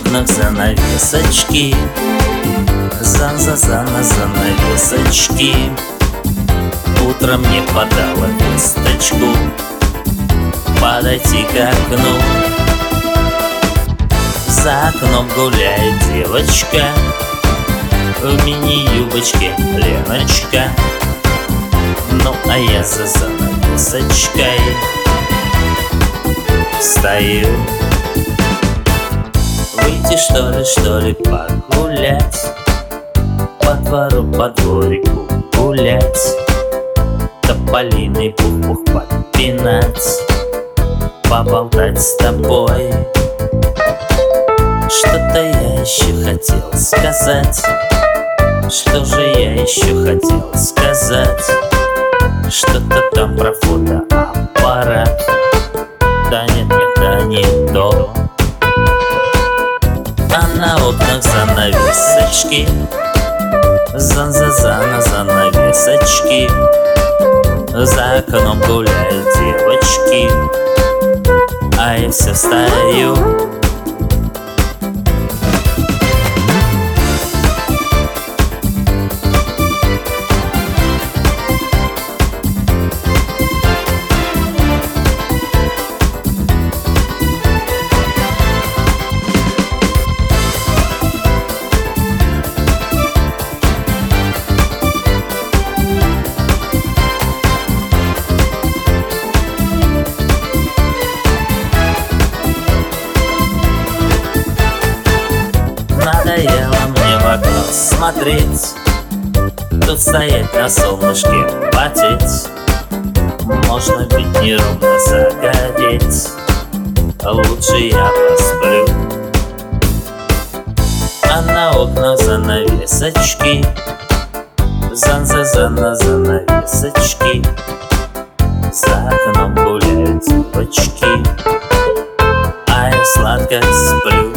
окнах занавесочки, занавесочки. Утром мне подала весточку подойти к окну. За окном гуляет девочка в мини-юбочке Леночка. Ну а я за занавесочкой стою. Выйти что ли погулять, по двору, по дворику гулять, тополиный пух подпинать, поболтать с тобой. Что-то я еще хотел сказать, что же я еще хотел сказать? Что-то там про фотоаппарат. Да нет, это не то. А на окнах занавесочки, занавесочки. За окном гуляют девочки, а я все стою. Надоело мне в окно смотреть, тут стоять на солнышке, потеть. Можно ведь неровно загореть, лучше я посплю. А на окнах занавесочки, занавесочки. За окном гуляют девочки, а я сладко сплю.